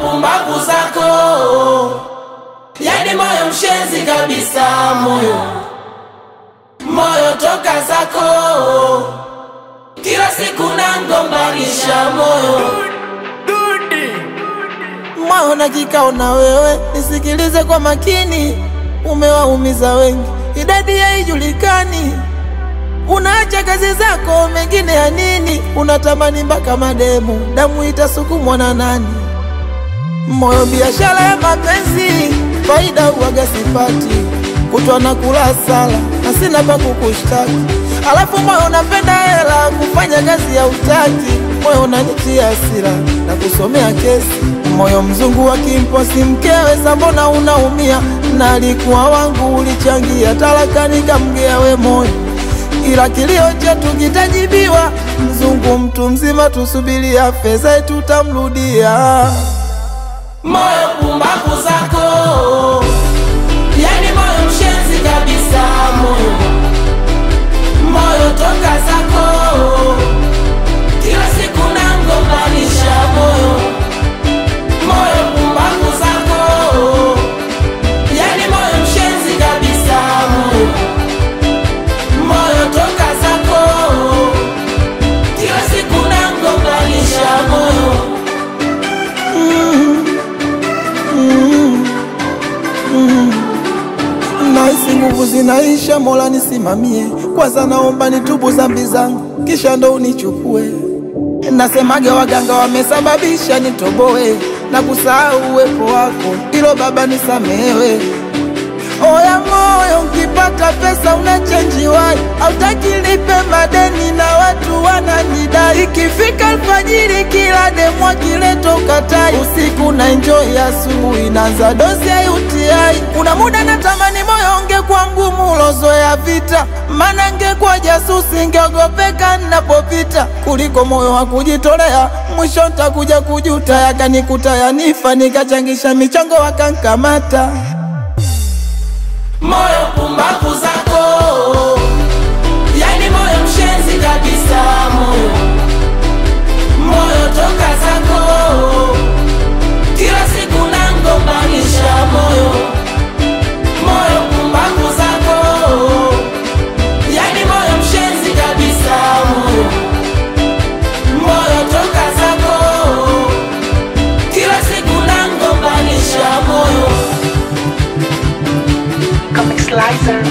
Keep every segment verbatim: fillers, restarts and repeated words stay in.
pumbavu zako, yani moyo mshenzi kabisa, moyo moyo toka zako, kila siku nangombanisha moyo. Moyo na kikao na wewe, nisikilize kwa makini. Umewaumiza wengi, idadi haijulikani. Unaacha kazi zako, mengine ya nini? Unatamani mpaka mademu, damu itasukumwa na nani? Moyo biashara ya mapenzi, faida huwaga sipati. Kutwa na kula sala, na sina pa kukushtaki. Alafu moyo unapenda hela, kufanya kazi ya utaki. Moyo unanitia hasira, na kusomea kesi. Moyo mzungu wa kimposi mkewe, sambona unaumia? Na alikuwa wangu, ulichangia talaka nikamgea we moyo. Ila kilio chetu kitajibiwa, mzungu mtu mzima, tusubiria fedha tutamrudia. Moyo pumbavu zako, yani moyo mshenzi kabisa, moyo moyo toka zako, kila siku nangombanisha moyo. Moyo pumbavu zako, yani moyo mshenzi kabisa, moyo moyo toka zako, kila siku nangombanisha moyo. mm, mm, mm. Naisi nguvu zinaisha, Mola nisimamie. Kwanza naomba nitubu dhambi zangu, kisha ndo unichukue. Nasemage waganga wamesababisha nitoboe, na kusahau uwepo wako, ilo Baba nisamewe. Oya moyo, ukipata pesa unachanji wai, hautaki nipe madeni na watu wananidai. Ikifika alfajiri kila demu akileto katai, usiku na enjoy, asubuhi naanza dozi ya U T I. Kuna muda natamani moyo ungekuwa ngumu ulozoea vita, maana ngekuwa jasusi, ngeogopeka ninapopita. Kuliko moyo wa kujitolea, mwisho nitakuja kujuta. Yakanikuta yanifa, nikachangisha michango wakankamata. Moyo pumbavu zako, yani moyo mshenzi kabisa, moyo moyo toka zako, kila siku nangombanisha moyo. Moyo pumbavu zako, yani moyo mshenzi kabisa, moyo moyo toka zako, kila siku nangombanisha moyo. Comic Slicer.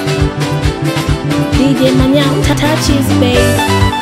D J Manyao, touches babe.